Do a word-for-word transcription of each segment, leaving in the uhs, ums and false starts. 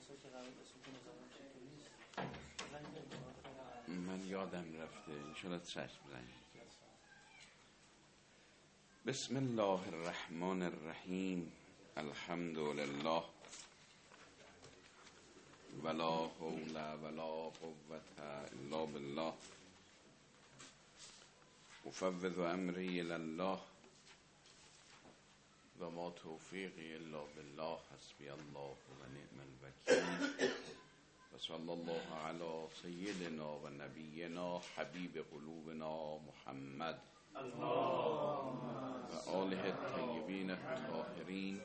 من یادم رفته انشاءالله چشم زنگ. بسم الله الرحمن الرحیم. الحمد لله ولا حول ولا قوة الا بالله. افوض امری الی الله و ما توفیقی الا بالله. حسبی الله و نعم الوکیل. و صلی الله علی سیدنا و نبینا حبیب قلوبنا محمد و آله الطیبین الطاهرین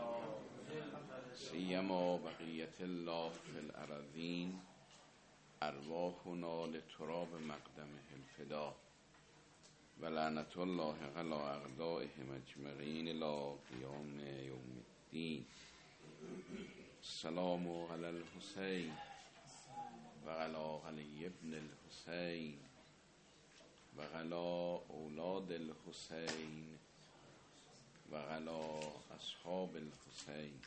سیما بقیت الله فی الارضین. ارواحنا لتراب مقدمه الفدا و لعنت الله علی اعدائهم اجمعین الی قیام یوم الدین. السلام علی الحسین و علی علی ابن الحسین و علی اولاد الحسین و علی اصحاب الحسین.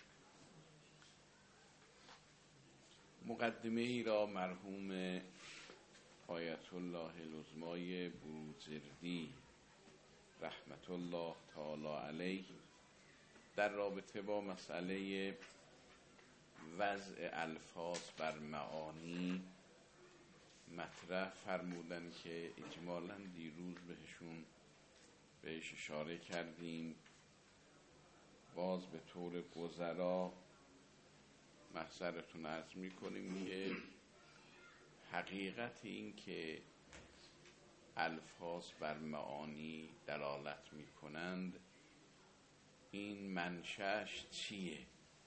مقدمه ای را مرحوم آیت الله العظمای بروجردی رحمت الله تعالی علیه در رابطه با مسئله وضع الفاظ بر معانی مطرح فرمودن که اجمالاً دیروز بهشون بهش اشاره کردیم. باز به طور گذرا محضرتون عرض میکنیم که حقیقت این که الفاظ بر معانی دلالت میکنند این منشأش چیه؟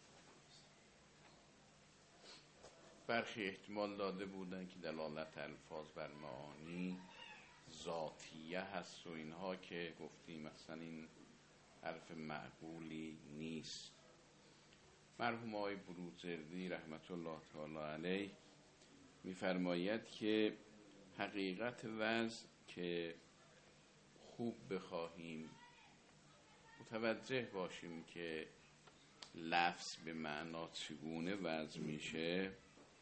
برخی احتمال داده بودن که دلالت الفاظ بر معانی ذاتیه هست و اینها که گفتیم مثلا این حرف معقولی نیست. مرحوم آقای بروجردی رحمت الله تعالی علیه می‌فرماید که حقیقت وضع که خوب بخواهیم متوجه باشیم که لفظ به معنا چگونه وضع میشه،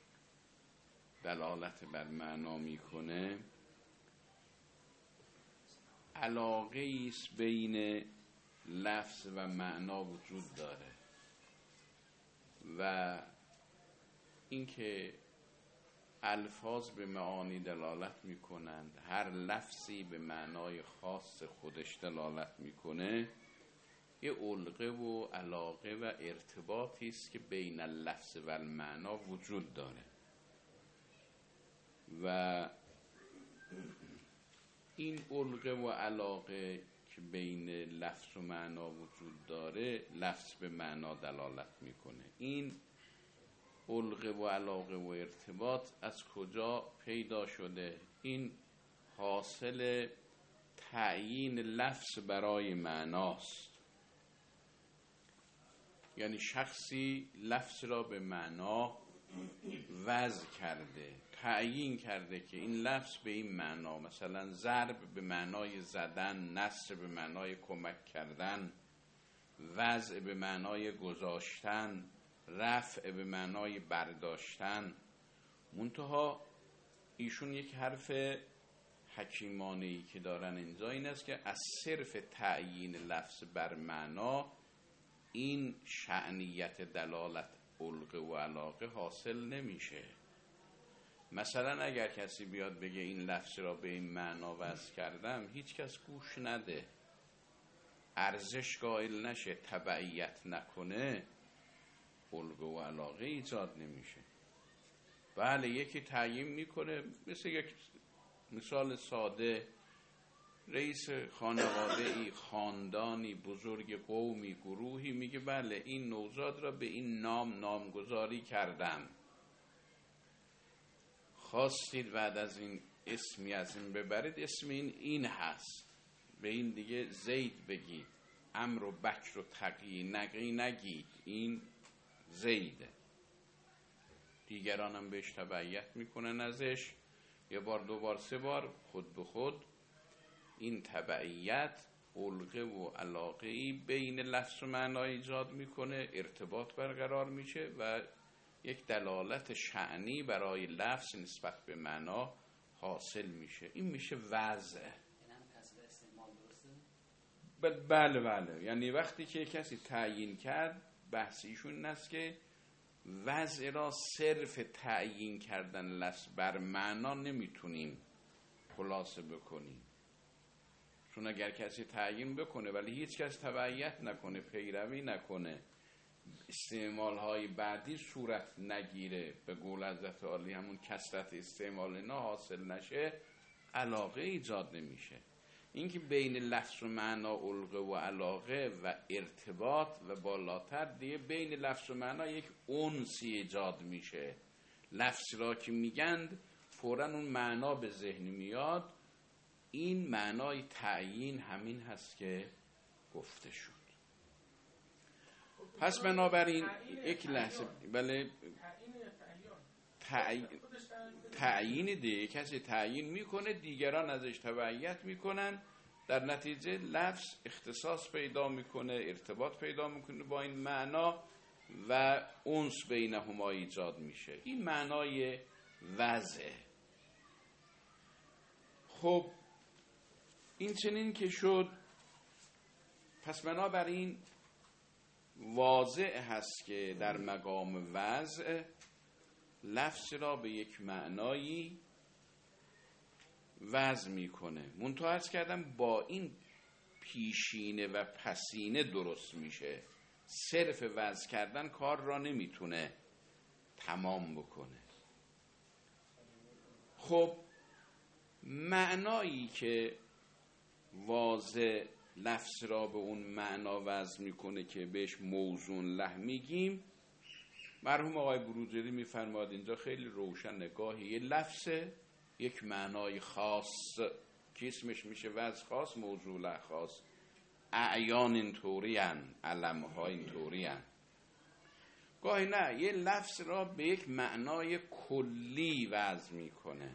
دلالت بر معنا میکنه، علاقه ایست بین لفظ و معنا وجود داره و اینکه الفاظ به معانی دلالت میکنند، هر لفظی به معنای خاص خودش دلالت میکنه، یه علقه و علاقه و ارتباطی است که بین اللفظ و المعنا وجود داره و این علقه و علاقه که بین لفظ و معنا وجود داره لفظ به معنا دلالت میکنه. این علقه و علاقه و ارتباط از کجا پیدا شده؟ این حاصل تعیین لفظ برای معناست. یعنی شخصی لفظ را به معنا وضع کرده، تعیین کرده که این لفظ به این معنا، مثلا ضرب به معنای زدن، نصر به معنای کمک کردن، وضع به معنای گذاشتن، رفع به معنای برداشتن. منتها ایشون یک حرف حکیمانه‌ای که دارن اینجا این است که از صرف تعیین لفظ بر معنا این شأنیت دلالت علقه و علاقه حاصل نمیشه. مثلا اگر کسی بیاد بگه این لفظ را به این معنا وضع کردم، هیچ کس گوش نده، ارزش قائل نشه، تبعیت نکنه، علقه و علاقه ایجاد نمیشه. بله یکی تعیین میکنه، مثل یک مثال ساده، رئیس خانواده ای، خاندانی، بزرگ قومی، گروهی میگه بله این نوزاد را به این نام نامگذاری کردم، خواستید بعد از این اسمی از این ببرید، اسم این این هست، به این دیگه زید بگید، امر و بکر و تقی نقی نگید، این زیده. دیگرانم بهش تبعیت میکنن ازش، یه بار دو بار سه بار، خود به خود این تبعیت علقه و علاقه‌ای بین لفظ و معنا ایجاد میکنه، ارتباط برقرار میشه و یک دلالت شأنی برای لفظ نسبت به معنا حاصل میشه. این میشه وضع. بله بله، یعنی وقتی که کسی تعیین کرد، بحث ایشون این است که وضع را صرف تعیین کردن لفظ بر معنا نمیتونیم خلاصه بکنیم، چون اگر کسی تعیین بکنه ولی هیچ کس تبعیت نکنه، پیروی نکنه، استعمال های بعدی صورت نگیره، به قول حضرت عالی همون کثرت استعمال اینا حاصل نشه، علاقه ایجاد نمیشه. اینکه بین لفظ و معنا علقه و علاقه و ارتباط و بالاتر دیگه بین لفظ و معنا یک انسی ایجاد میشه. لفظ را که میگند فوراً اون معنا به ذهن میاد. این معنای تعیین همین هست که گفته شد. پس بنابراین یک لحظه، بله، تعیین تعیین دیگه کسی تعیین میکنه، دیگران ازش تبعیت میکنن، در نتیجه لفظ اختصاص پیدا میکنه، ارتباط پیدا میکنه با این معنا و انس بینهما ایجاد میشه. این معنای وضعه. خب این چنین که شد، پس بنابراین واضح هست که در مقام وضع لفظ را به یک معنایی وضع میکنه. منتها عرض کردم با این پیشینه و پسینه درست میشه. صرف وضع کردن کار را نمیتونه تمام بکنه. خب معنایی که واضح لفظ را به اون معنا وضع میکنه که بهش موزون له میگیم، مرحوم آقای بروجردی میفرماد اینجا خیلی روشن نگاهی، یه لفظه یک معنای خاص که اسمش میشه وضع خاص، موضوع له خاص. اعیان اینطوری هن، علم ها اینطوری هن. گاهی نه، یه لفظ را به یک معنای کلی وضع میکنه.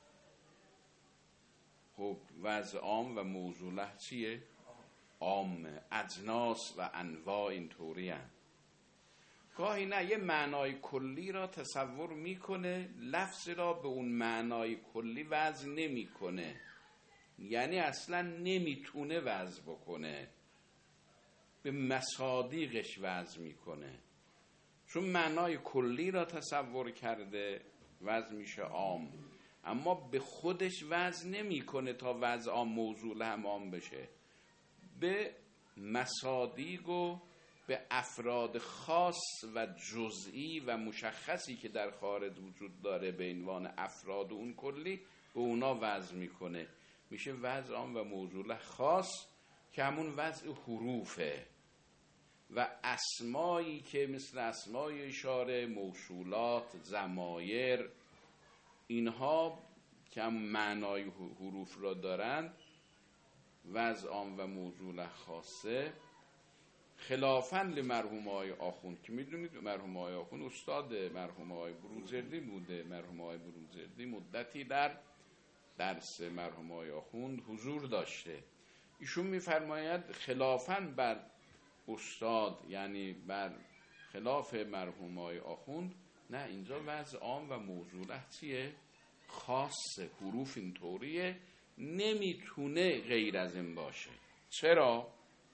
خب وضع عام و موضوع له چیه؟ عام. اجناس و انواع اینطوری هن. گاهی نه، یه معنای کلی را تصور میکنه، لفظ را به اون معنای کلی وضع نمیکنه، یعنی اصلا نمیتونه وضع بکنه، به مصادیقش وضع میکنه. چون معنای کلی را تصور کرده وضع میشه عام، اما به خودش وضع نمیکنه تا وضع عام موضوع هم عام بشه. به مصادیق و به افراد خاص و جزئی و مشخصی که در خارج وجود داره به عنوان افراد اون کلی، به اونا وضع میکنه. میشه وضع عام و موضوع خاص که همون وضع حروفه و اسمایی که مثل اسمای اشاره، موصولات، ضمایر، اینها که هم معنای حروف را دارند، وضع عام و موضوع خاصه. خلافاً لمرحوم آقای آخوند که میدونید مرحوم آقای آخوند استاد مرحوم آقای بروجردی بوده. مرحوم آقای بروجردی مدتی در درس مرحوم آقای آخوند حضور داشته. ایشون میفرماید خلافاً بر استاد، یعنی بر خلاف مرحوم آقای آخوند، نه اینجا وضع عام و موضوع چیه؟ خاصه. حروف اینطوریه، نمیتونه غیر از این باشه. چرا؟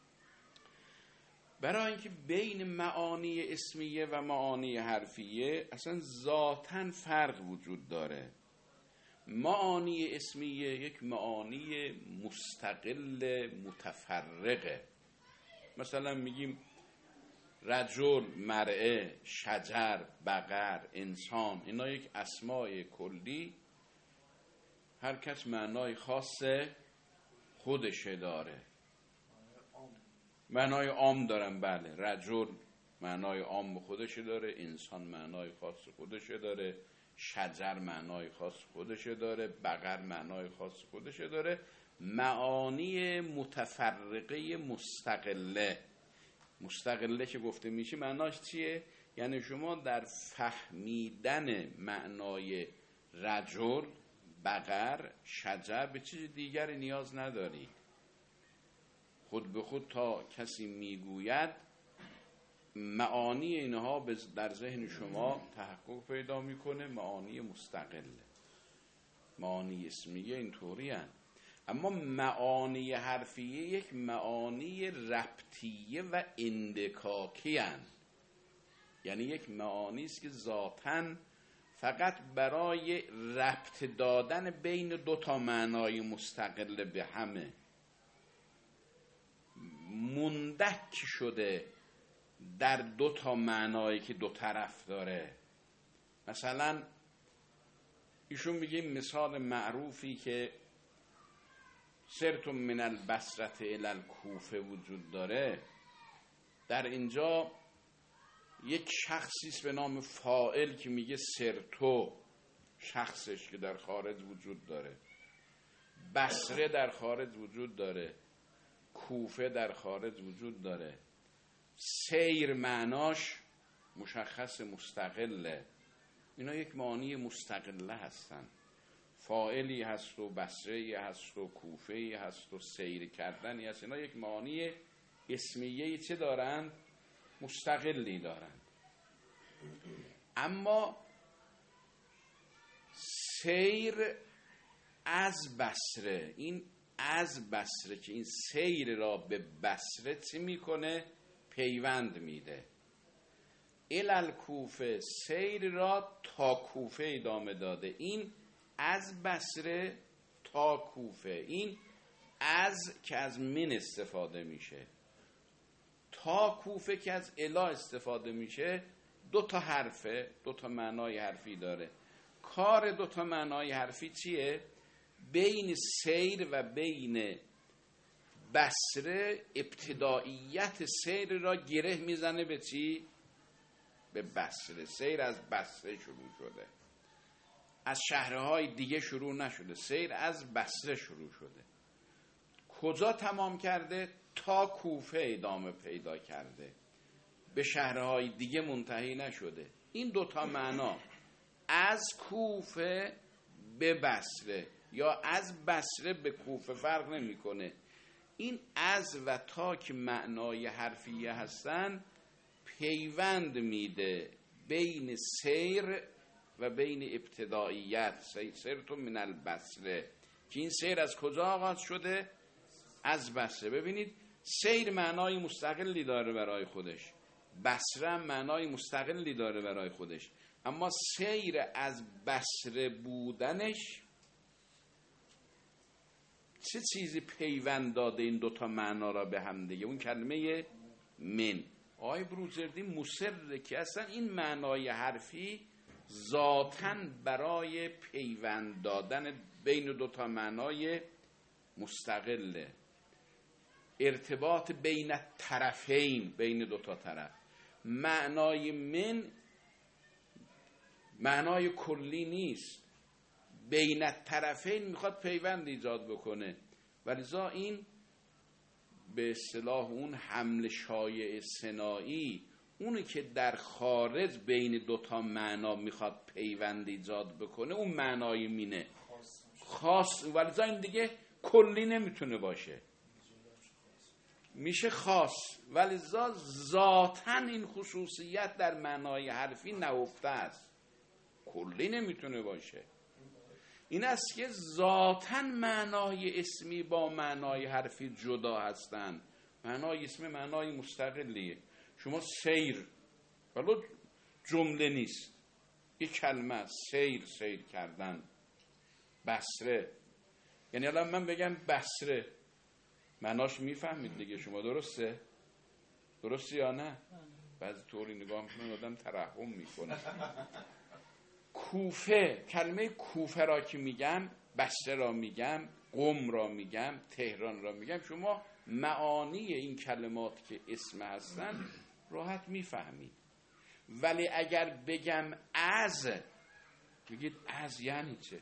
برای اینکه بین معانی اسمیه و معانی حرفیه اصلا ذاتاً فرق وجود داره. معانی اسمیه یک معانی مستقل متفرقه. مثلا میگیم رجل، مرعه، شجر، بقر، انسان، اینا یک اسمای کلی، هر کس معنای خاص خودشه داره. معنای عام دارن، بله. رجل معنای عام خودشه داره، انسان معنای خاص خودشه داره، شجر معنای خاص خودشه داره، بقر معنای خاص خودشه داره. معانی متفرقه مستقله. مستقله که گفته میشه معناش چیه؟ یعنی شما در فهمیدن معنای رجل، بقر، شجر به چیز دیگری نیاز نداری. خود به خود تا کسی میگوید معانی اینها در ذهن شما تحقق پیدا میکنه، معانی مستقله. معانی اسمیه اینطوری هست، اما معانی حرفیه یک معانی ربطیه و اندکاکی هست. یعنی یک معانی است که ذاتاً فقط برای ربط دادن بین دو تا معنای مستقل به همه مندک شده در دو تا معنایی که دو طرف داره. مثلا ایشون میگه مثال معروفی که سرتم من البصره الی الکوفه وجود داره، در اینجا یک شخصی است به نام فاعل که میگه سرتو، شخصش که در خارج وجود داره، بصره در خارج وجود داره، کوفه در خارج وجود داره. سیر معناش مشخص مستقله، اینا یک معانی مستقله هستن. فاعلی هست و بصره‌ای هست و کوفه‌ای هست و سیر کردنی هست، اینا یک معانی اسمیه چه دارن؟ مستقلی دارن. اما سیر از بصره، این از بصره که این سیر را به بصره چی میکنه؟ پیوند میده. الال کوفه، سیر را تا کوفه ادامه داده. این از بصره تا کوفه، این از که از من استفاده میشه، تا کوفه که از الا استفاده میشه. دو تا حرفه، دو تا معنای حرفی داره. کار دو تا معنای حرفی چیه؟ بین سیر و بین بصره ابتداییت سیر را گره میزنه به چی؟ به بصره. سیر از بصره شروع شده، از شهرهای دیگه شروع نشده، سیر از بصره شروع شده. کجا تمام کرده؟ تا کوفه ادامه پیدا کرده، به شهرهای دیگه منتهی نشده. این دوتا معنا، از کوفه به بصره یا از بصره به کوفه، فرق نمیکنه. این از و تا که معنای حرفیه هستن پیوند میده بین سیر و بین ابتداییت. سیرتم من البصره، که این سیر از کجا آغاز شده؟ از بصره. ببینید سیر معنای مستقلی داره برای خودش، بصره معنای مستقلی داره برای خودش، اما سیر از بصره بودنش چه چیزی پیوند داده این دوتا معنا را به هم دیگه؟ اون کلمه من. آقای بروجردی مصره که اصلا این معنای حرفی ذاتاً برای پیوند دادن بین دوتا معنای مستقله، ارتباط بین طرفین، بین دوتا طرف. معنای من معنای کلی نیست، بین طرفین میخواد پیوند ایجاد بکنه، ولذا این به اصطلاح اون حمل شایع ثنایی، اونی که در خارج بین دوتا معنا میخواد پیوند ایجاد بکنه، اون معنای مینه خاص، ولذا این دیگه کلی نمیتونه باشه، میشه خاص. ولذا ذاتاً این خصوصیت در معنای حرفی نهفته است، کلی نمیتونه باشه. این است که ذاتاً معنای اسمی با معنای حرفی جدا هستند. معنای اسمی معنای مستقلیه. شما سیر، ولو جمله نیست، یک کلمه، سیر، سیر کردن. بصره، یعنی الان من بگم بصره، معناش میفهمید دیگه شما، درسته؟ درسته یا نه؟ بعضی طوری نگاه میکنه آدم ترحم میکنه. کوفه، کلمه کوفه را که میگم، بصره را میگم، قم را میگم، تهران را میگم، شما معانی این کلمات که اسم هستن راحت میفهمید. ولی اگر بگم از، میگید از یعنی چه؟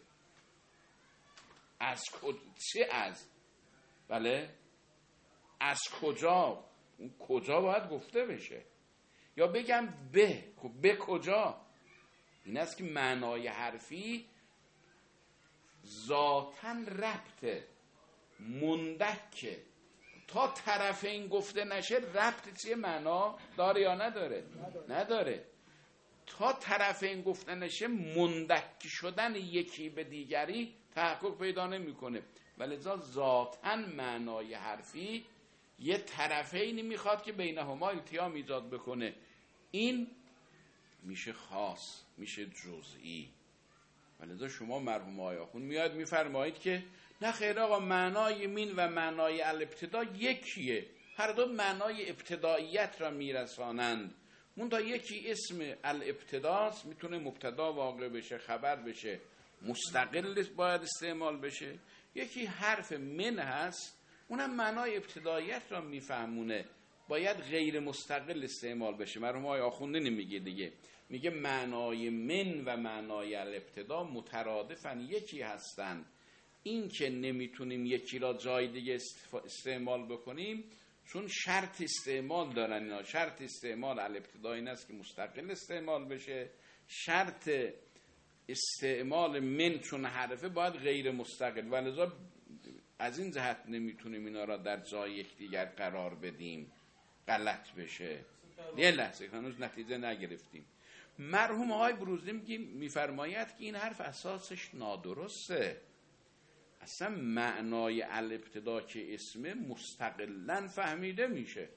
از کجا؟ چه از؟ بله؟ از کجا؟ اون کجا باید گفته بشه. یا بگم به، خب به کجا؟ این است که معنای حرفی ذاتاً ربطه، مندکه، تا طرف این گفته نشه ربط چیه معنا داره یا نداره؟ نداره. تا طرف این گفته نشه مندک شدن یکی به دیگری تحقق پیدا نمیکنه. ولذا ذاتاً معنای حرفی یه طرفینی میخواد که بینهما التیام ایجاد بکنه. این میشه خاص، میشه جزئی. ولذا شما مرحوم آقای آخوند میاد میفرمایید که نه خیر آقا، معنای من و معنای الابتدا یکیه، هر دو معنای ابتداییت را میرسانند. منتها یکی اسم الابتداست، میتونه مبتدا واقع بشه، خبر بشه، مستقل باید استعمال بشه. یکی حرف من هست، اونم معنای ابتداییت را میفهمونه، باید غیر مستقل استعمال بشه. مرحوم آقای آخونده نمیگه دیگه، میگه معنای من و معنای الابتدا مترادفن، یکی هستن. این که نمیتونیم یکی را جای دیگه استعمال بکنیم چون شرط استعمال دارن اینا. شرط استعمال الابتدا این است که مستقل استعمال بشه، شرط استعمال من چون حرفه باید غیر مستقل. ولذا از این جهت نمیتونیم اینا را در جای یکدیگر قرار بدیم غلط بشه. یه لحظه هنوز نتیجه نگرفتیم. مرحوم آقای بروزی میفرماید که این حرف اساسش نادرسته. اصلا معنای الابتدا که اسمه مستقلاً فهمیده میشه.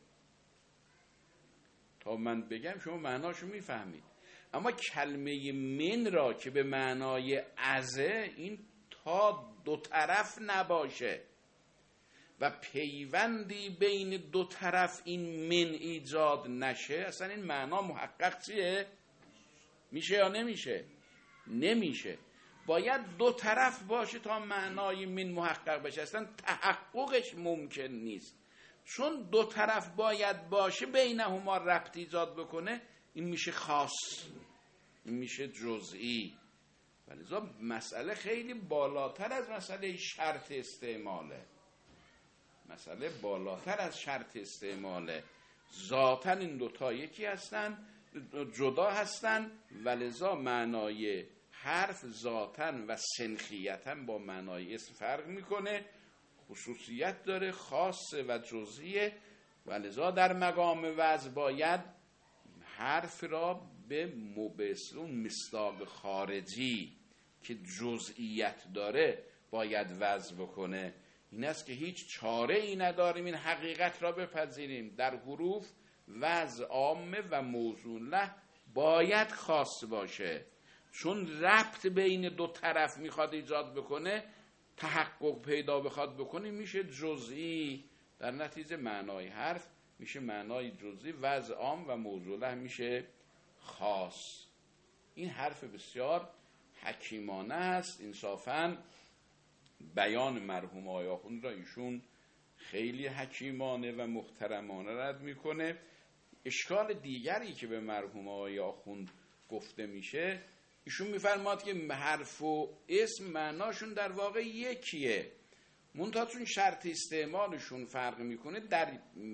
تا من بگم شما معناشو میفهمید. اما کلمه من را که به معنای ازه، این تا دو طرف نباشه و پیوندی بین دو طرف این من ایجاد نشه، اصلا این معنا محقق چیه؟ میشه یا نمیشه؟ نمیشه. باید دو طرف باشه تا معنای من محقق بشه. اصلا تحققش ممکن نیست. چون دو طرف باید باشه بینهما ربط ایجاد بکنه، این میشه خاص، این میشه جزئی. ولذا مسئله خیلی بالاتر از مسئله شرط استعماله. مسئله بالاتر از شرط استعماله. ذاتاً این دوتا یکی هستن، جدا هستن. ولذا معنای حرف ذاتاً و سنخیتاً با معنای اسم فرق میکنه، خصوصیت داره، خاصه و جزئیه. ولذا در مقام وضع باید حرف را به مبصرون مصداق خارجی که جزئیت داره باید وضع بکنه. این است که هیچ چاره ای نداریم این حقیقت را بپذیریم. در حروف وضع عامه و موضوع له باید خاص باشه، چون ربط بین دو طرف میخواد ایجاد بکنه، تحقق پیدا بخواد بکنه، میشه جزئی. در نتیجه معنای حرف میشه معنای جزئی، وضع عام و موضوع له میشه خاص. این حرف بسیار حکیمانه است. انصافاً بیان مرحوم آقای آخوند را ایشون خیلی حکیمانه و محترمانه رد میکنه. اشکال دیگری که به مرحوم آقای آخوند گفته میشه، ایشون میفرماد که حرف و اسم معناشون در واقع یکیه، منتها چون شرط استعمالشون فرق میکنه در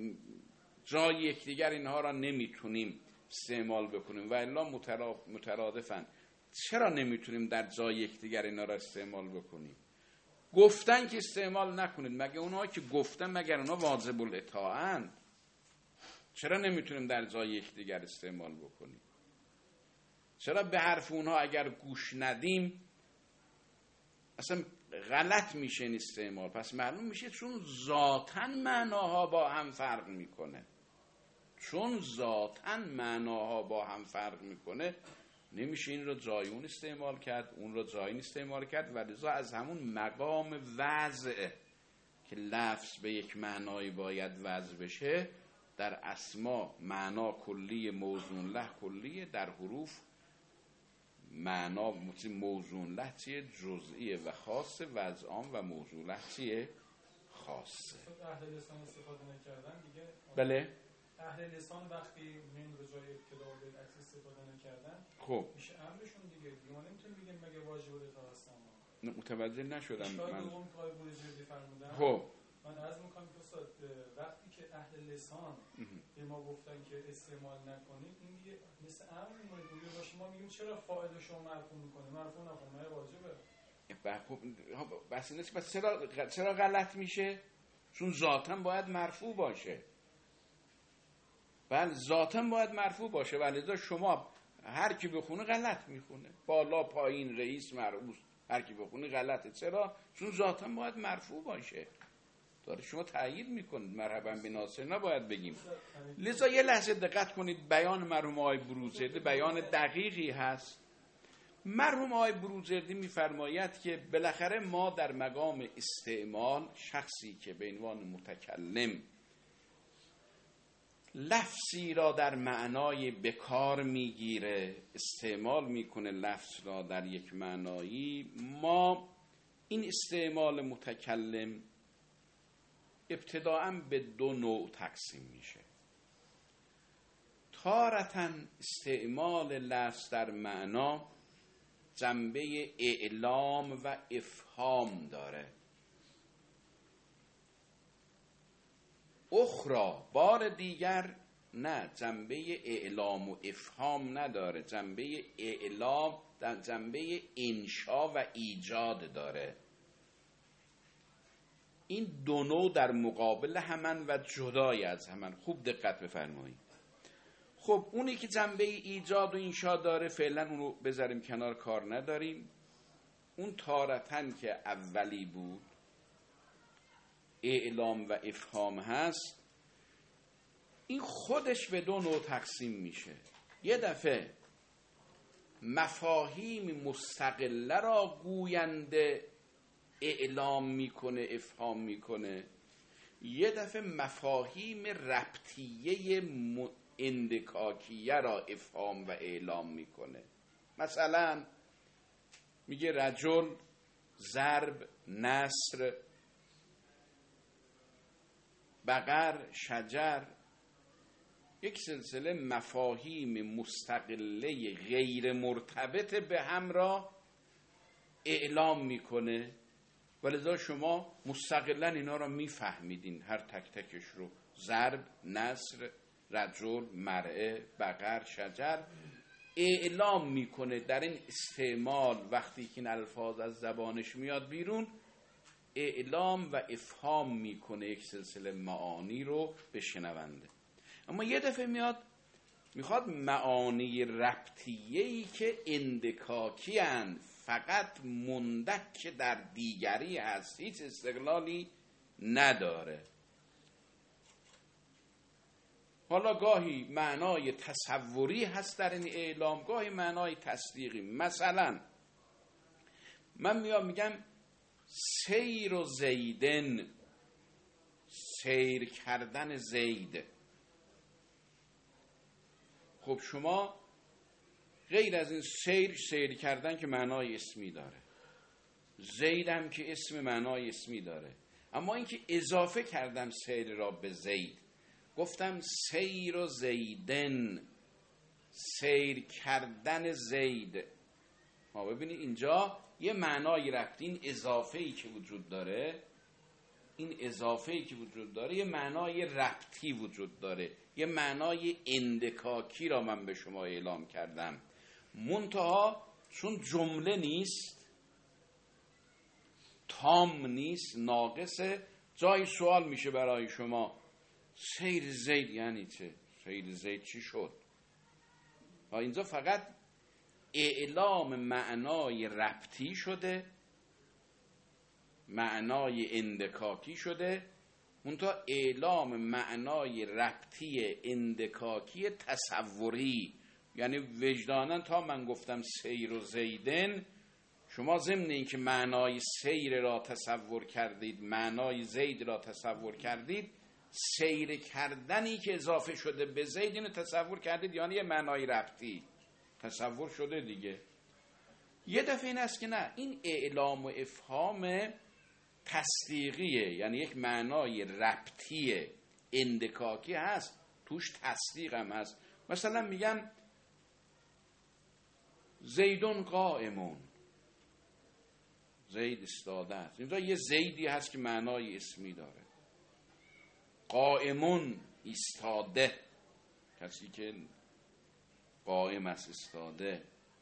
جای یکدیگر اینها را نمیتونیم استعمال بکنیم و الا مترادفن. چرا نمیتونیم در جای یکدیگر اینا را استعمال بکنیم؟ گفتن که استعمال نکنید. مگه اونها که گفتن مگر اونها واجب الاطاعه‌اند؟ چرا نمیتونیم در جای یکدیگر استعمال بکنیم؟ چرا به حرف اونها اگر گوش ندیم اصلا غلط میشه این استعمال؟ پس معلوم میشه چون ذاتاً معناها با هم فرق میکنه. چون ذاتاً معناها با هم فرق میکنه نمیشه این رو جای اون استعمال کرد، اون رو جای این استعمال کرد. ولذا از همون مقام وضع که لفظ به یک معنایی باید وضع بشه، در اسما معنا کلی، موضوع له کلیه. در حروف معنا موضوع له چیه؟ جزئیه و خاصه. وضع عام و موضوع له چیه؟ خاصه. اهل لسان استفاده نکردن دیگه. بله. اهل لسان وقتی من رو جای ابتدا و بالعکس استفاده نکردن، خب میشه امرشون دیگه. ما نمیتونیم بگیم مگه واجب الاطاعه هستن. متوجه نشدم من. دوم که آقای بروجردی فرمودن. خب من عرض میکنم که استاد وقتی که اهل لسان به ما گفتن که استعمال نکنید، این دیگه مثل امر میمونه دیگه. باشه ما میگیم چرا فاعل شما مرفوع میکنه؟ مرفوع نکنه واجبه. خب بس این است. پس چرا چرا غلط میشه؟ چون ذاتاً باید مرفوع باشه. بله ذاتاً باید مرفوع باشه، ولی شما هر کی بخونه غلط میخونه، بالا پایین رئیس مرئوس هر کی بخونه غلطه. چرا؟ چون ذاتاً باید مرفوع باشه. داره شما تأیید میکنید مرحبا به ناصر نباید بگیم. لذا یه لحظه دقت کنید، بیان مرحوم آقای بروجردی بیان دقیقی هست. مرحوم آقای بروجردی میفرماید که بالاخره ما در مقام استعمال، شخصی که به عنوان متکلم لفظی را در معنای بکار میگیره، استعمال میکنه لفظ را در یک معنایی، ما این استعمال متکلم ابتداءً به دو نوع تقسیم میشه. تارةً استعمال لفظ در معنا جنبه اعلام و افهام داره، اخرى بار دیگر نه، جنبه اعلام و افهام نداره، جنبه اعلام در جنبه انشا و ایجاد داره. این دو نوع در مقابل همن و جدای از همن. خوب دقت بفرمایید. خب اونی که جنبه ایجاد و انشا داره فعلا اونو بذاریم کنار، کار نداریم. اون تارةً که اولی بود، اعلام و افهام هست، این خودش به دو نوع تقسیم میشه. یه دفعه مفاهیم مستقله را گوینده اعلام میکنه، افهام میکنه. یه دفعه مفاهیم ربطیه اندکاکیه را افهام و اعلام میکنه. مثلا میگه رجل، ضرب، نصر، بقر، شجر، یک سلسله مفاهیم مستقله غیر مرتبط به هم را اعلام میکنه، ولذا شما مستقلا اینا را میفهمیدین، هر تک تکش رو. ضرب، نصر، رجل، مرعه، بقر، شجر اعلام میکنه. در این استعمال وقتی که این الفاظ از زبانش میاد بیرون، اعلام و افهام میکنه یک سلسله معانی رو به شنونده. اما یه دفعه میاد میخواد معانی ربطیه‌ای که اندکاکی هستند، فقط مندک در دیگری هست، هیچ استقلالی نداره. حالا گاهی معنای تصوری هست در این اعلام، گاهی معنای تصدیقی. مثلا من میام میگم سیر و زیدن، سیر کردن زید. خب شما غیر از این سیر سیر کردن که معنای اسمی داره، زید هم که اسم معنای اسمی داره، اما اینکه اضافه کردم سیر را به زید، گفتم سیر و زیدن، سیر کردن زید. ما ببینید اینجا یه معنای رفت، این اضافه‌ای که وجود داره، این اضافه‌ای که وجود داره یه معنای ربطی وجود داره، یه معنای اندکاکی را من به شما اعلام کردم. منتها چون جمله نیست، تام نیست، ناقصه، جای سوال میشه برای شما سیر زید یعنی چه؟ سیر زید چی شد؟ اینجا فقط اعلام معنای ربطی شده، معنای اندکاکی شده، منتها اعلام معنای ربطی اندکاکی تصوری، یعنی وجداناً تا من گفتم سیر و زیدن، شما ضمن این که معنای سیر را تصور کردید، معنای زید را تصور کردید، سیر کردنی که اضافه شده به زید اینو تصور کردید، یعنی یه معنای ربطی تصور شده دیگه. یه دفعه این است که نه، این اعلام و افهام تصدیقیه، یعنی یک معنای ربطی اندکاکی هست، توش تصدیق هم هست. مثلا میگم زیدون قائمون، زید استاده است. اینجا یه زیدی هست که معنای اسمی داره. قائمون ایستاده، کسی که قائم است، استاده.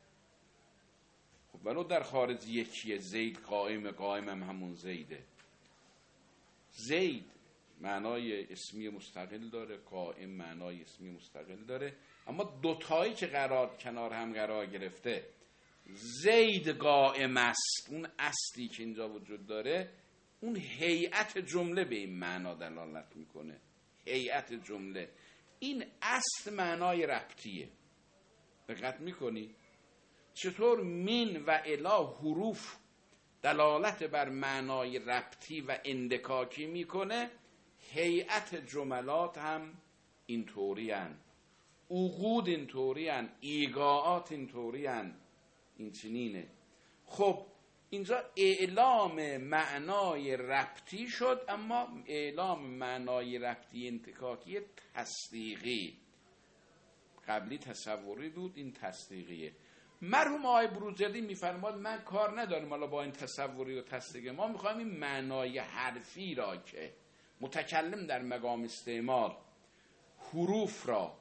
خب ولو در خارج یکیه، زید قائم، قائم هم همون زیده. زید معنای اسمی مستقل داره، قائم معنای اسمی مستقل داره، اما دوتایی که قرار کنار هم قرار گرفته، زید قائم است، اون اصلی که اینجا وجود داره، اون هیئت جمله به این معنا دلالت میکنه. هیئت جمله، این اصل معنای ربطیه. دقت میکنی چطور من و الی حروف دلالت بر معنای ربطی و اندکاکی میکنه، هیئت جملات هم اینطوری هن، عقود اینطوری هن، ایگاعات اینطوری هن، این چنینه. خب اینجا اعلام معنای ربطی شد، اما اعلام معنای ربطی انتکاکی تصدیقی. قبلی تصوری بود، این تصدیقیه. مرحوم آقای بروجردی میفرماد من کار ندارم حالا با این تصوری و تصدیقی، ما میخوایم این معنای حرفی را که متکلم در مقام استعمال حروف را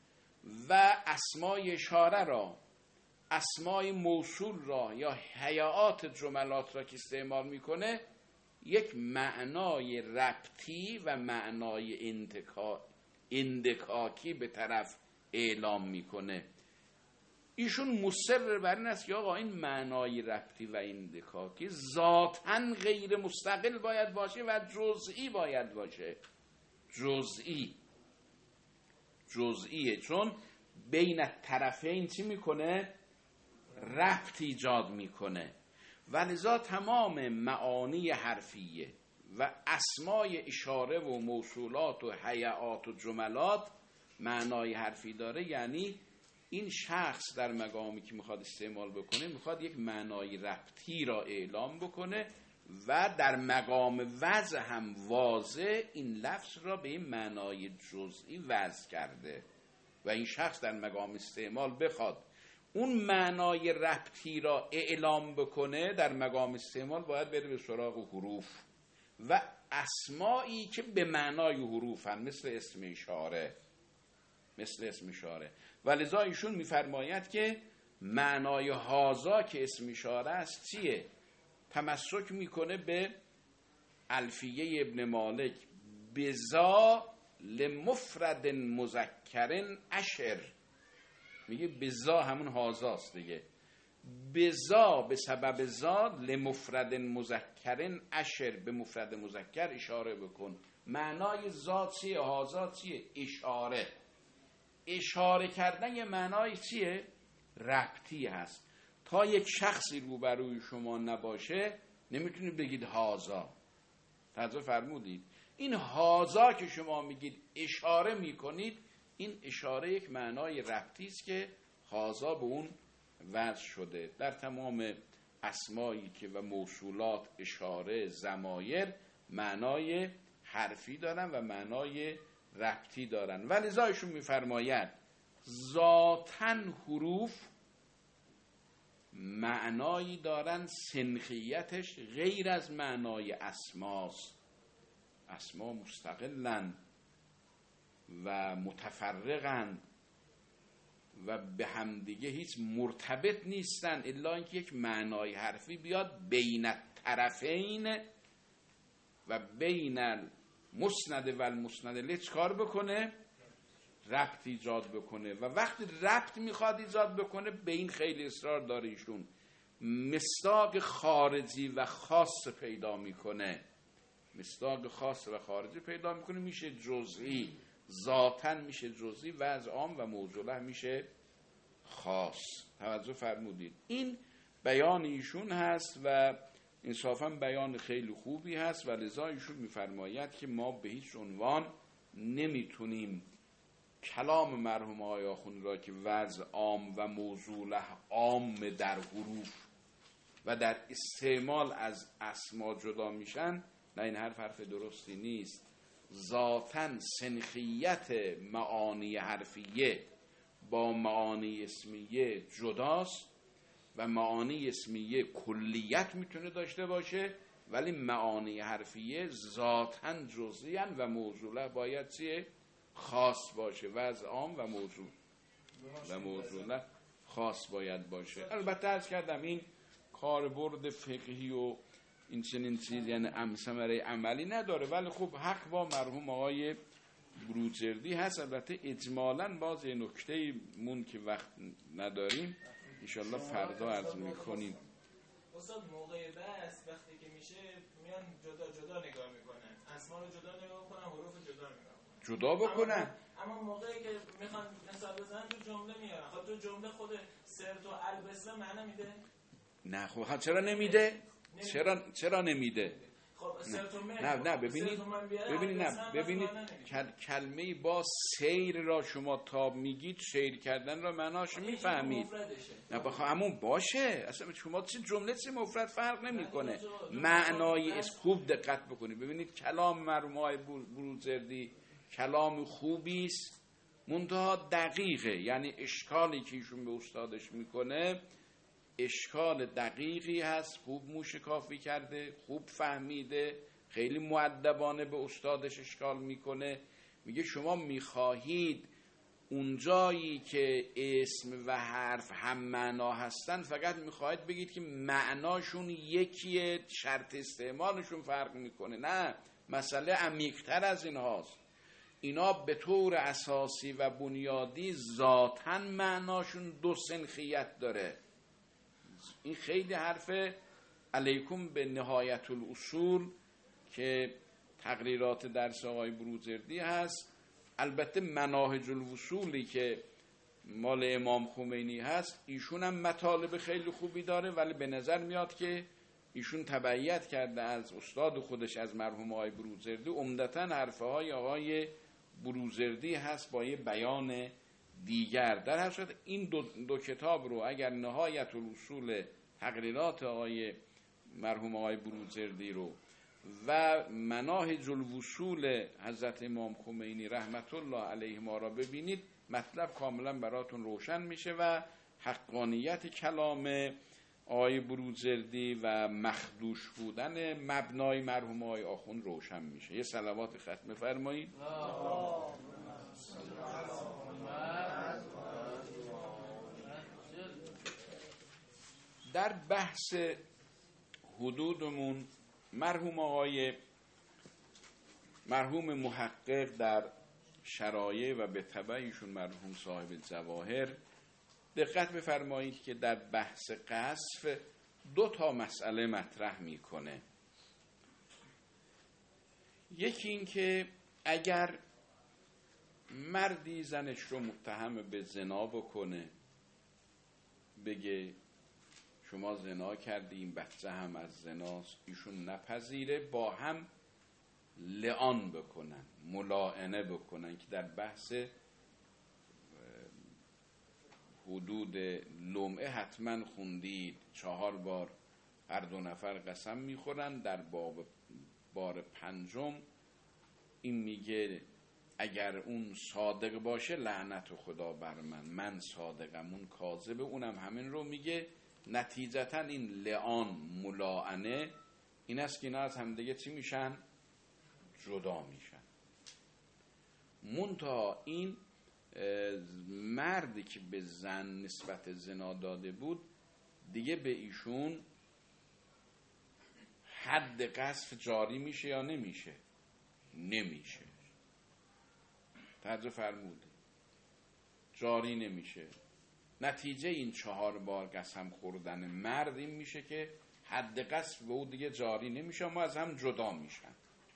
و اسمای اشاره را، اسمای موصول را یا هیئات جملات را که استعمال میکنه، یک معنای ربطی و معنای انتکا... اندکاکی به طرف اعلام میکنه. ایشون مصر بر این است که آقا این معنای ربطی و اندکاکی ذاتاً غیر مستقل باید باشه و جزئی باید باشه. جزئی جزئیه، چون بین طرفین چی میکنه؟ ربط ایجاد میکنه. ولذا تمام معانی حرفیه و اسمای اشاره و موصولات و هیئات و جملات معنای حرفی داره. یعنی این شخص در مقامی که میخواد استعمال بکنه، میخواد یک معنای ربطی را اعلام بکنه و در مقام وضع هم واضح این لفظ را به این معنای جزئی وضع کرده و این شخص در مقام استعمال بخواد اون معنای ربطی را اعلام بکنه، در مقام استعمال باید بره به سراغ حروف و اسمایی که به معنای حروف هم، مثل اسم اشاره مثل اسم اشاره. ولذا ایشون میفرماید که معنای هازا که اسم اشاره است چیه؟ تمسک میکنه به الفیه ابن مالک، بزا لمفرد مذکر اشر. میگه بزا همون هازاست دیگه، بزا به سبب زا لمفرد مذکر اشر، به مفرد مذکر اشاره بکن. معنای زا چیه؟ هازا چیه؟ اشاره. اشاره کردن یه معنای چیه؟ ربطی هست. تا یک شخصی روبروی شما نباشه نمیتونید بگید هازا. توجه فرمودید؟ این هازا که شما میگید اشاره میکنید، این اشاره یک معنای ربطی است که هازا به اون وضع شده. در تمام اسمایی که و موصولات، اشاره، ضمایر معنای حرفی دارن و معنای ربطی دارن. ولذا ایشون میفرماید ذاتاً حروف معنایی دارن سنخیتش غیر از معنای اسماست. اسما مستقلن و متفرقن و به همدیگه هیچ مرتبط نیستن، الا اینکه یک معنای حرفی بیاد بین طرفین و بین المسند و المسند له چکار بکنه؟ ربط ایجاد بکنه. و وقتی ربط میخواد ایجاد بکنه، به این خیلی اصرار داره ایشون، مصداق خارجی و خاص پیدا میکنه. مصداق خاص و خارجی پیدا میکنه، میشه جزئی، ذاتاً میشه جزئی، وضع عام و موضوعه میشه خاص. توجه فرمودید؟ این بیان ایشون هست و انصافاً بیان خیلی خوبی هست و لذا ایشون میفرماید که ما به هیچ عنوان نمیتونیم کلام مرحوم آقای آخوندی را که وضع عام و موضوعه عام در حروف و در استعمال از اسما جدا میشن، نه، این حرف حرف درستی نیست. ذاتاً سنخیت معانی حرفیه با معانی اسمیه جداست و معانی اسمیه کلیت میتونه داشته باشه، ولی معانی حرفیه ذاتاً جزئی و موضوعه باید چیه؟ خاص باشه. وضع عام و موضوع و موضوعه خاص باید باشه. البته عرض کردم این کاربرد فقهی و این چنین چیز یعنی ثمره عملی نداره، ولی خب حق با مرحوم آقای بروجردی هست. البته اجمالاً باز یه نکته مون که وقت نداریم انشالله فردا عرض میکنیم. استاد موقع بس وقتی که میشه میان جدا جدا نگاه میکنن، اسما رو جدا نگاه میکنن، حروف جدا نگاه میکنن، جدا بکنن. اما, اما موقعی که میخوان مثال بزنن تو جمله میارن. خب تو جمله خود سرت و البسه معنی میده؟ نه خب چرا نمیده؟ چرا چرا نمیده؟ نه نه نه ببینید ببینید نه ببینید کلمه با سیر را شما تاب میگید، سیر کردن را معناش میفهمید. نه بخوا همون باشه، اصلا شما چه جمله چه مفرد فرق نمیکنه، معنای اس خوب دقت بکنید. ببینید کلام مرحوم آقای بروجردی کلام خوبی است، منتها دقیقه، یعنی اشکالی که ایشون به استادش میکنه اشکال دقیقی هست، خوب موشکافی کرده، خوب فهمیده، خیلی مؤدبانه به استادش اشکال میکنه. میگه شما میخواهید اونجایی که اسم و حرف هم معنا هستن فقط میخواهید بگید که معناشون یکیه، شرط استعمالشون فرق میکنه. نه، مسئله عمیق‌تر از این هاست. اینا به طور اساسی و بنیادی ذاتاً معناشون دو سنخیت داره. این خیلی حرف علیکم به نهایت الاصول که تقریرات درس آقای بروجردی هست. البته مناهج الوصولی که مال امام خمینی هست ایشون هم مطالب خیلی خوبی داره، ولی به نظر میاد که ایشون تبعیت کرده از استاد خودش از مرحوم آقای بروجردی، عمدتاً حرفه های آقای بروجردی هست با یه بیان دیگر. در هر صورت این دو, دو کتاب رو اگر نهایت الاصول تقریرات آقای مرحوم آقای بروجردی رو و مناهج الوصول حضرت امام خمینی رحمت الله علیه ما را ببینید، مطلب کاملا براتون روشن میشه و حقانیت کلام آقای بروجردی و مخدوش بودن مبنای مرحوم آقای آخوند روشن میشه. یه صلوات ختم فرمایید. در بحث حدودمون مرحوم آقای مرحوم محقق در شرایع و به تبع ایشون مرحوم صاحب الجواهر دقت بفرمایید که در بحث قذف دو تا مسئله مطرح میکنه. یکی این که اگر مردی زنش رو متهم به زنا بکنه، بگه شما زنا کردی، این بچه هم از زناست، ایشون نپذیره، با هم لعان بکنن، ملاعنه بکنن که در بحث حدود لمعه حتما خوندید، چهار بار هر دو نفر قسم میخورن. در باب بار پنجم این میگه اگر اون صادق باشه لعنت خدا بر من، من صادقم، اون کاذبه، اونم همین رو میگه. نتیجتا این لعان ملاعنه این است که اینا از همدیگه چی میشن؟ جدا میشن. منتها این مردی که به زن نسبت زنا داده بود دیگه به ایشون حد قذف جاری میشه یا نمیشه؟ نمیشه. توجه فرمودید، جاری نمیشه. نتیجه این چهار بار قسم خوردن مرد این میشه که حد قذف به او دیگه جاری نمیشه، ما از هم جدا میشن.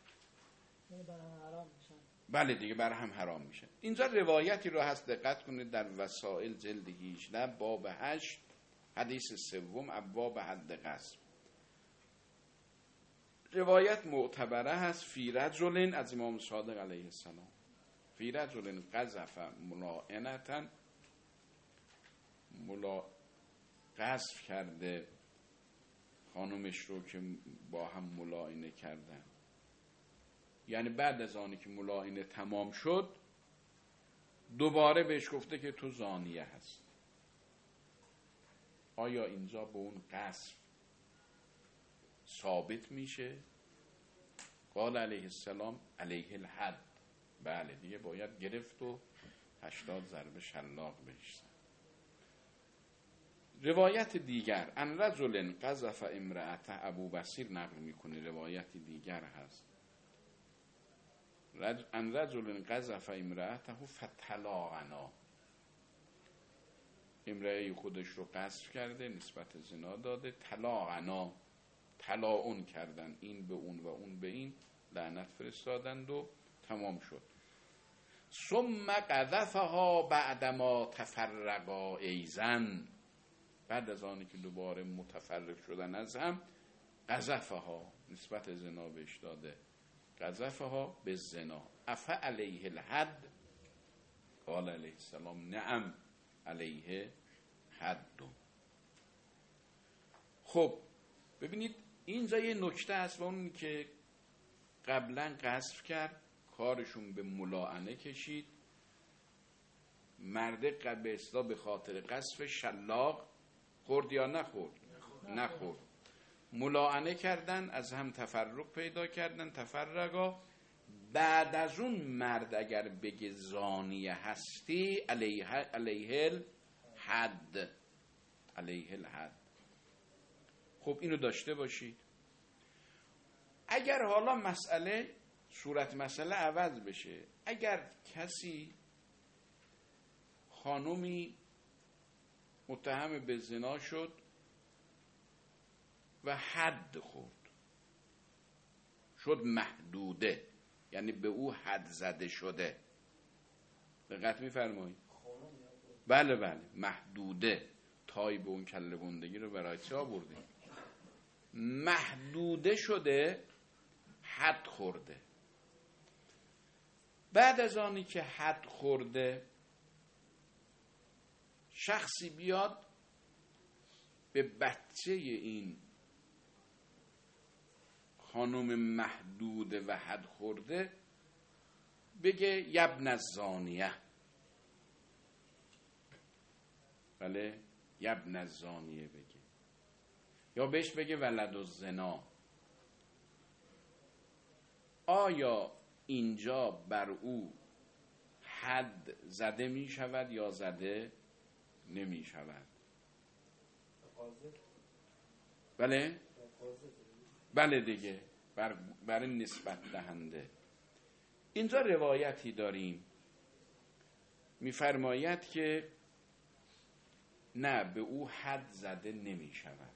بله دیگه بر هم حرام میشن. اینجا روایتی رو هست، دقت کنید، در وسائل جلد هجده باب هشت حدیث سوم ابواب حد قذف. روایت معتبره هست فی رجل از امام صادق علیه السلام، فی رجل قذف ملاعنتا، ملا قذف کرده خانمش رو که با هم ملاعنه کردن. یعنی بعد از آنی که ملاعنه تمام شد دوباره بهش گفته که تو زانیه هست. آیا اینجا به اون قذف ثابت میشه؟ قال علیه السلام علیه الحد. بله دیگه باید گرفت و هشتاد ضربه شلاق بهش زد. روایت دیگر ان رجل قذف امرأته، ابو بصیر نقل میکنه روایت دیگر هست، رج... ان رجل قذف امرأته فطلقنا، امرأه خودش رو قذف کرده، نسبت زنا داده، طلاقنا، طلاعون کردن، این به اون و اون به این، لعنت فرستادند و تمام شد. ثم قذفها بعدما تفرقا ایزن، بعد از آنی که دوباره متفرق شدن از هم، قذفها، نسبت زنا بهش داده، قذفها به زنا، افا علیه الحد، قال علیه السلام نعم علیه حد. خب ببینید اینجا یه نکته هست و اون که قبلا قذف کرد، کارشون به ملاعنه کشید، مرد به اصطلاح به خاطر قذف شلاق خورد یا نخورد؟ نخورد. ملاعنه کردن، از هم تفرق پیدا کردن، تفرقا. بعد از اون مرد اگر بگه زانیه هستی، علیه علیه الحد، علیه الحد. خب اینو داشته باشید. اگر حالا مسئله صورت مسئله عوض بشه، اگر کسی خانومی متهم به زنا شد و حد خورد، شد محدوده، یعنی به او حد زده شده، دقت می‌فرمایید؟ بله بله محدوده، تای به اون کله گندگی رو برای چه آوردیم؟ محدوده شده، حد خورده. بعد از آنی که حد خورده، شخصی بیاد به بچه این خانم محدوده و حد خورده بگه یبن الزانیه، بله یبن الزانیه بگه، یا بهش بگه ولد الزنا. آیا اینجا بر او حد زده می شود یا زده نمی شود؟ بله بله دیگه، بر, بر نسبت دهنده. اینجا روایتی داریم میفرماید که نه، به او حد زده نمی شود.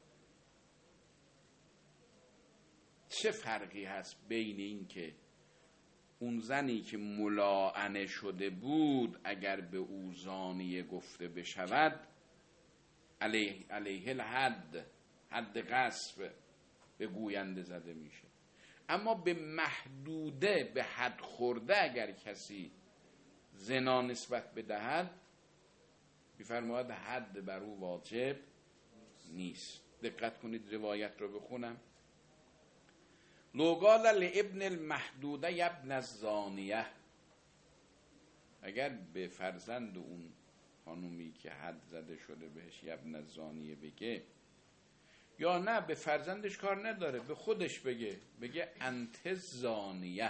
چه فرقی هست بین این که اون زنی که ملاعنه شده بود اگر به او زانیه گفته بشود، علیه, علیه الحد، حد قذف به گوینده زده میشه، اما به محدوده، به حد خورده اگر کسی زنا نسبت بدهد، میفرماید حد بر او واجب نیست. دقت کنید روایت رو بخونم. لو قال لابن المحدوده یبن الزانیه، اگر به فرزند اون خانومی که حد زده شده بهش یبن الزانیه بگه، یا نه به فرزندش کار نداره، به خودش بگه، بگه انت زانیه،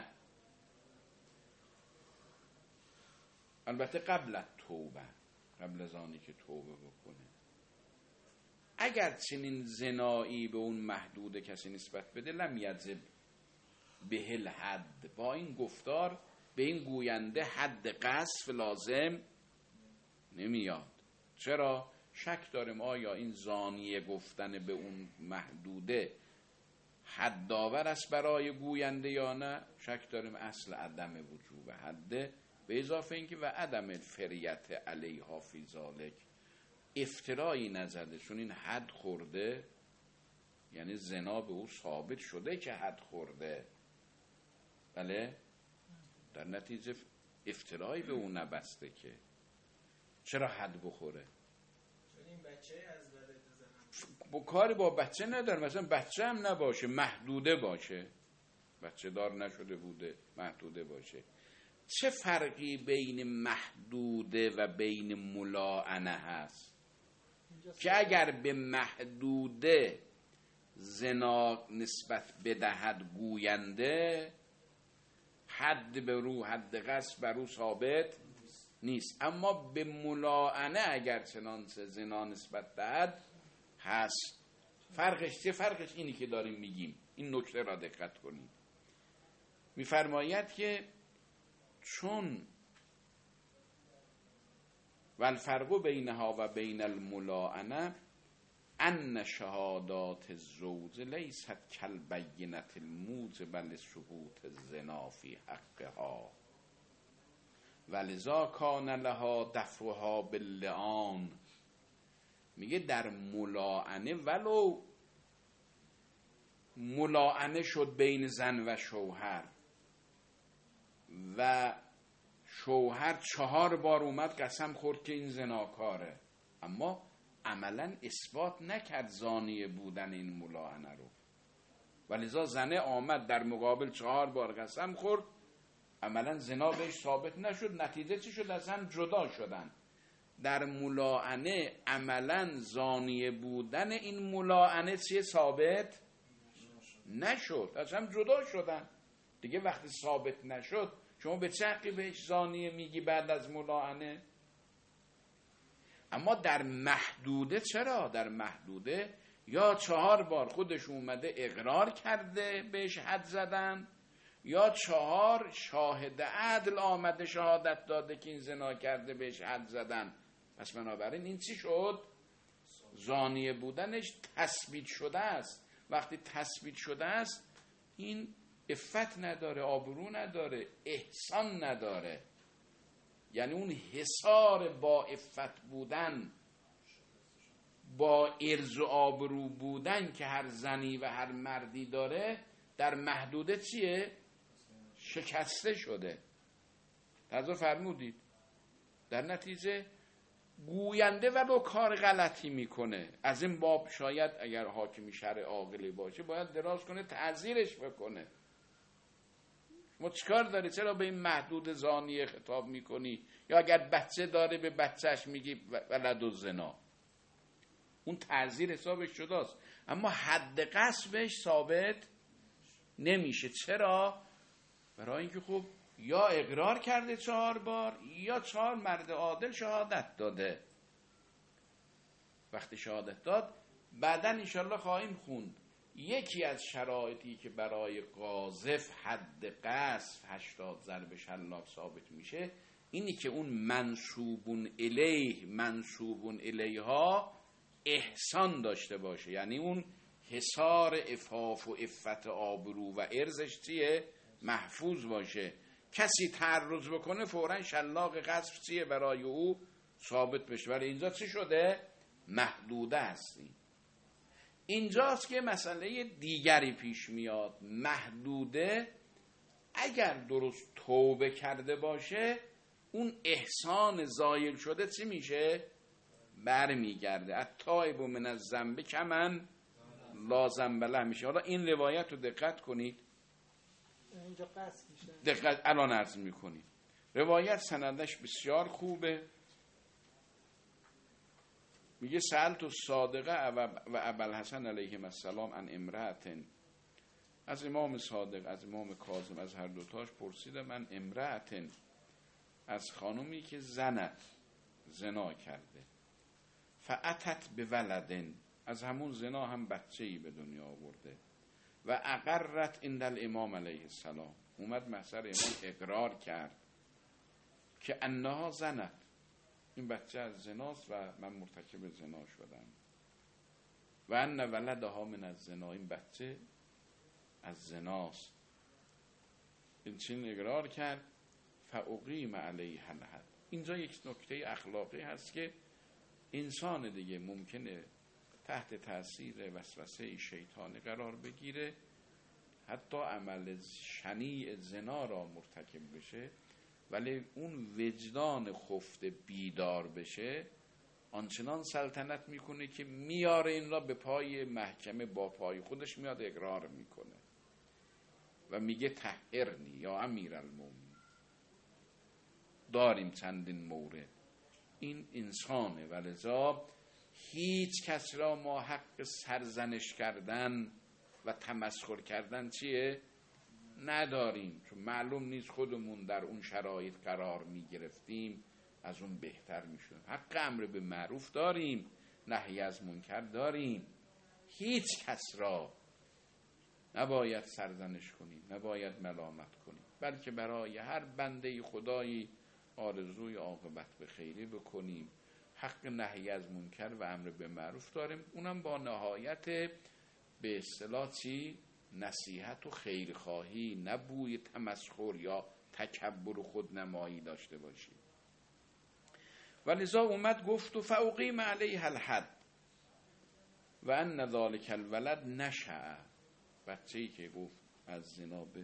البته قبل توبه، قبل از آنی که توبه بکنه. اگر چنین زنایی به اون محدود کسی نسبت بده، لم یجب به الحد، با این گفتار به این گوینده حد قذف لازم نمیاد. چرا؟ شک داریم آیا این زانیه گفتن به اون محدوده حد داور است برای گوینده یا نه. شک داریم اصل عدم وجوب حده، به اضافه اینکه و عدم الفریت علیها فی ذالک، افترایی نزده، چون این حد خورده یعنی زنا به او ثابت شده که حد خورده، بله، در نتیجه افترایی به او نبسته که چرا حد بخوره. چون این بچه از ولد با کاری با بچه نداره، مثلا بچه هم نباشه، محدوده باشه، بچه دار نشده بوده، محدوده باشه. چه فرقی بین محدوده و بین ملاعنه هست؟ که اگر به محدوده زنا نسبت بدهد گوینده، حد به رو، حد قذف بر او ثابت نیست. اما به ملاعنه اگر چنانچه زنا نسبت دهد هست. فرقش چه؟ فرقش اینی که داریم میگیم. این نکته را دقت کنید. میفرماید که چون والفرق بینها و بین الملاعنه ان شهادات الزوج لیست کالبینة الموجبة لثبوت الزنا فی حقها ولذا کان لها دفعها باللعان. میگه در ملاعنه ولو ملاعنه شد بین زن و شوهر و شوهر چهار بار اومد قسم خورد که این زناکاره، اما عملا اثبات نکرد زانیه بودن این ملاعنه رو، ولذا زنه آمد در مقابل چهار بار قسم خورد، عملا زنا بهش ثابت نشد. نتیجه چی شد؟ از هم جدا شدن. در ملاعنه عملا زانیه بودن این ملاعنه چیه؟ ثابت نشد، از هم جدا شدن دیگه. وقتی ثابت نشد شما به چه حقی بهش زانیه میگی بعد از ملاعنه؟ اما در محدوده چرا؟ در محدوده یا چهار بار خودش اومده اقرار کرده بهش حد زدن، یا چهار شاهد عدل آمده شهادت داده که این زنا کرده بهش حد زدن. پس بنابراین این چی شد؟ زانیه بودنش تثبیت شده است. وقتی تثبیت شده است این عفت نداره، آبرو نداره، احسان نداره. یعنی اون حصار با عفت بودن، با عرض و آبرو بودن که هر زنی و هر مردی داره در محدوده چیه؟ شکسته شده. توجه فرمودید؟ در نتیجه گوینده ولو کار غلطی میکنه، از این باب شاید اگر حاکم شرع عاقلی باشه باید دراز کنه تعزیرش بکنه. ما چیکار داری؟ چرا به این محدود زانیه خطاب میکنی؟ یا اگر بچه داره به بچهش میگی ولد الزنا، اون تعزیر حسابش شداست، اما حد قصبش ثابت نمیشه. چرا؟ برای اینکه خب یا اقرار کرده چهار بار یا چهار مرد عادل شهادت داده. وقتی شهادت داد بعداً انشالله خواهیم خوند یکی از شرایطی که برای قاذف حد قذف هشتاد ضرب شلاق ثابت میشه اینی که اون منسوبون الیه منسوبون الیها احسان داشته باشه، یعنی اون حصار عفاف و عفت آبرو و ارزش چیه؟ محفوظ باشه. کسی تعرض بکنه فوراً شلاق قذف چیه؟ برای او ثابت بشه. ولی اینجا چی شده؟ محدوده هستی. اینجاست که مسئله دیگری پیش میاد. محدوده اگر درست توبه کرده باشه اون احسان زایل شده چی میشه؟ برمیگرده. التائب من الذنب کمن لا ذنب له میشه. حالا این روایت رو دقت کنید، اینجا قصد میشه. دقت الان عرض میکنید. روایت سندش بسیار خوبه. میگه سألت الصادقه و ابوالحسن علیهم السلام عن امرأة، از امام صادق از امام کاظم از هر دوتاش پرسیدم من امرأة، از خانومی که زنت زنا کرده، فاتت به ولدن، از همون زنا هم بچه‌ای به دنیا آورده، و اقرت عند الامام علیه السلام، اومد محضر امام اقرار کرد که انها زنت، این بچه از زناست و من مرتکب زنا شدم، و ان ولدها من الزنا، این بچه از زناست. این چین اقرار کرد فاقیم علیه الحد. اینجا یک نکته اخلاقی هست که انسان دیگه ممکنه تحت تاثیر وسوسه شیطانی قرار بگیره، حتی عمل شنیع زنا را مرتکب بشه، ولی اون وجدان خفته بیدار بشه آنچنان سلطنت میکنه که میاره این را به پای محکمه، با پای خودش میاد اقرار میکنه و میگه طهرنی یا امیرالمومنین. داریم چندین مورد. این انسانه و لذا هیچ کس را ما حق سرزنش کردن و تمسخر کردن چیه؟ نداریم، چون معلوم نیست خودمون در اون شرایط قرار می گرفتیم از اون بهتر میشد. حق امر به معروف داریم، نهی از منکر داریم. هیچ کس را نباید سرزنش کنیم، نباید ملامت کنیم، بلکه برای هر بنده خدایی آرزوی عاقبت به خیری بکنیم. حق نهی از منکر و امر به معروف داریم، اونم با نهایت به اصطلاح چی؟ نصیحت و خیرخواهی، نه بوی تمسخر یا تکبر و خودنمایی داشته باشیم. ولذا اومد گفت و فاقیم علیه الحد و ان ذلک الولد نشأ، بچه‌ای که گفت از زنا به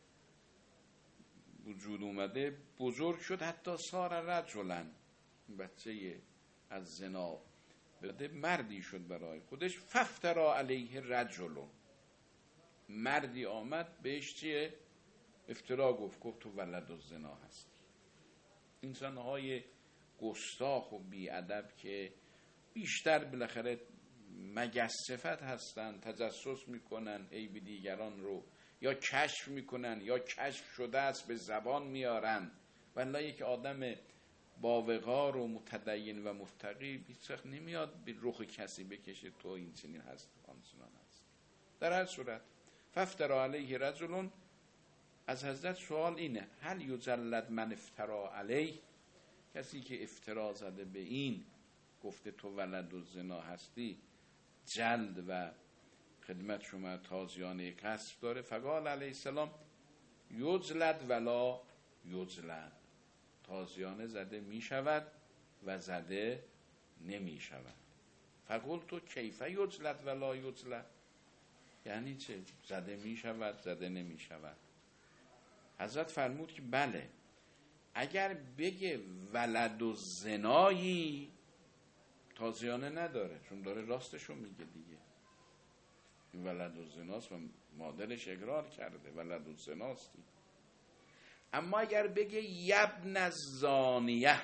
وجود اومده بزرگ شد، حتی سار رجلا، بچه از زنا بده مردی شد برای خودش. فافترا علیه رجل، مردی آمد بهش چیه؟ افترا گفت، گفت تو ولد الزنا هستی. انسان‌های گستاخ و بی‌ادب که بیشتر بالاخره مگس صفت هستن، تجسس میکنن عیب دیگران رو، یا کشف میکنن یا کشف شده است به زبان میارن. والله یک آدم با وقار و متدین و متقی هیچ وقت نمیاد به رخ کسی بکشه تو این چنین هست آنچنان هست. در هر صورت فافترا علیه رجل، از حضرت سوال اینه هل یجلد من افترا علیه، کسی که افترا زده به این گفته تو ولد الزنا هستی جلد و خدمت شما تازیانه قصف داره؟ فقال علیه السلام یجلد ولا یجلد، تازیانه زده می شود و زده نمی شود. فقلت تو کیف یجلد ولا یجلد، یعنی چه؟ زده می شود زده نمی شود. حضرت فرمود که بله، اگر بگه ولد و زنایی تازیانه نداره، چون داره راستشو میگه دیگه، این ولد و زناست و مادرش اقرار کرده ولد و زناستی. اما اگر بگه یبن الزانیه،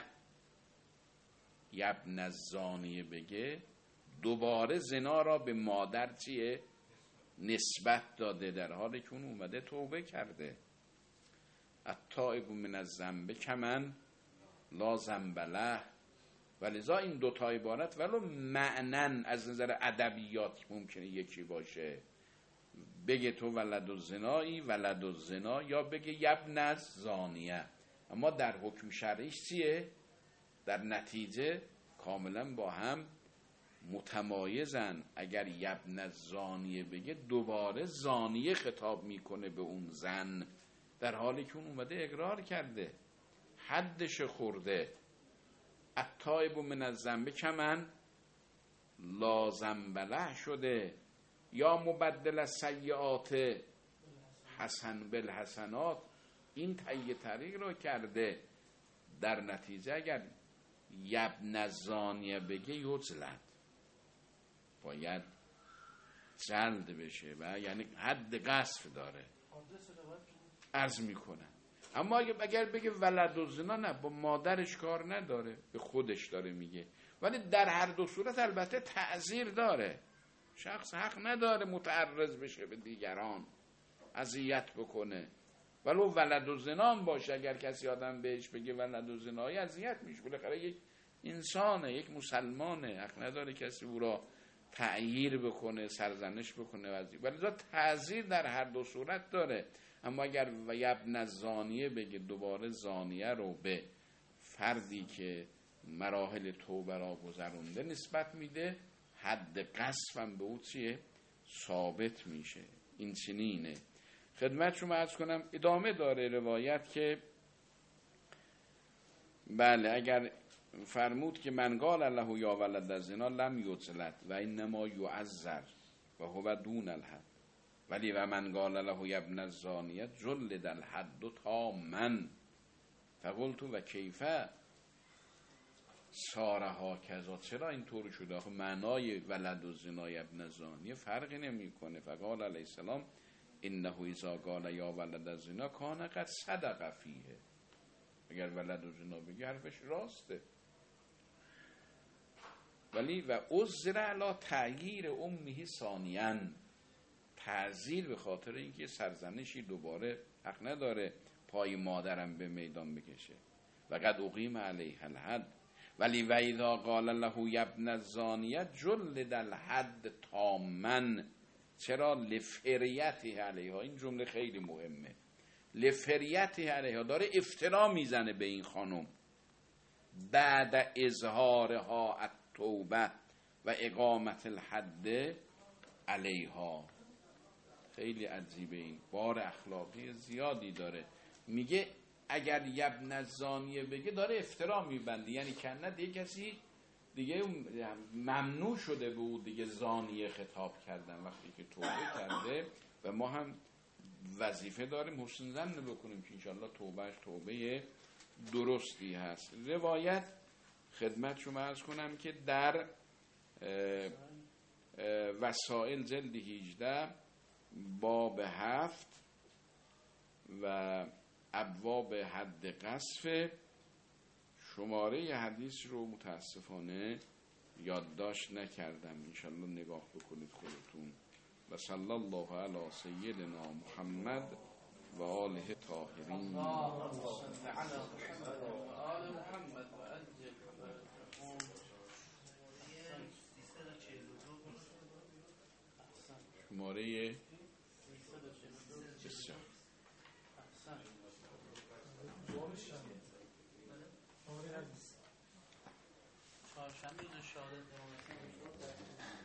یبن الزانیه بگه، دوباره زنا را به مادر چیه؟ نسبت داده، در حالی که اون اومده توبه کرده. التائب من الذنب کمن لا ذنب له. ولذا این دو تا عبارت ولو معنن از نظر ادبیات ممکنه یکی باشه، بگه تو ولد الزنایی ولد الزنا، یا بگه یبن الزانیه، اما در حکم شرعیش چیه؟ در نتیجه کاملا با هم متمایزن. اگر یبن الزانیه بگه دوباره زانیه خطاب میکنه به اون زن، در حالی که اون اومده اقرار کرده، حدش خورده. التائب من الذنب کمن لا ذنب له شده، یا مبدل السیئات حسن بالحسنات، این طی طریق رو کرده. در نتیجه اگر یبن الزانیه بگه یجلد، باید جلد بشه و یعنی حد قذف داره، عرض میکنن. اما اگر بگه ولد الزنا نه، با مادرش کار نداره، به خودش داره میگه. ولی در هر دو صورت البته تعذیر داره، شخص حق نداره متعرض بشه به دیگران، اذیت بکنه. ولو ولد الزنا هم باشه، اگر کسی آدم بهش بگه ولد الزنایی اذیت میشه، بالاخره یک انسانه، یک مسلمانه، حق نداره کسی او را تعییر بکنه، سرزنش بکنه. ولی تعذیر در هر دو صورت داره. اما اگر و یبن الزانیه بگه، دوباره زانیه رو به فردی که مراحل توبه را گذرونده نسبت میده، حد قذف هم به او چیه؟ ثابت میشه. این چنینه. خدمت شما عرض کنم ادامه داره روایت که بله، اگر فرمود که من قال له یا ولد الزنا لم یجلد و انما یعذر و هو دون الحد، ولی و من قال له یا ابن الزانیه جلد الحد تاما. فقلت و کیفه سارها کذا، چرا اینطور شده؟ آخه معنای ولد الزنا ابن الزانیه فرقی نمیکنه. فقال علیه السلام انه اذا قال یا ولد الزنا کان قد صدق فیه، اگر ولد الزنا بگه حرفش راسته. ولی و عذر علی تغییر امه ثانیاً، تعذیر به خاطر اینکه سرزنشی دوباره حق نداره پای مادرم به میدان بکشه. و قد اقیم علیها الحد ولی و اذا قال له ابن الزانیه جلد الحد تاما. چرا؟ لفریته علیها. این جمله خیلی مهمه. لفریته علیها، داره افترا میزنه به این خانم بعد اظهارها التوبه و اقامت الحد علیها. خیلی عجیبه، این بار اخلاقی زیادی داره. میگه اگر یبن الزانیه بگه داره افترا میبنده، یعنی کنه دیگه کسی دیگه ممنوع شده بود دیگه زانیه خطاب کردن وقتی که توبه کرده. و ما هم وظیفه داریم حسن ظن بکنیم که انشالله توبهش توبه درستی هست. روایت خدمت شما عرض کنم که در وسائل جلد هجده باب هفت و ابواب حد قذف شماره حدیث رو متاسفانه یادداشت نکردم، انشالله نگاه بکنید خودتون. و صلی الله علی سیدنا محمد و آله طاهرین. شماره بسیار چهارشنبه روز شهادت امام حسین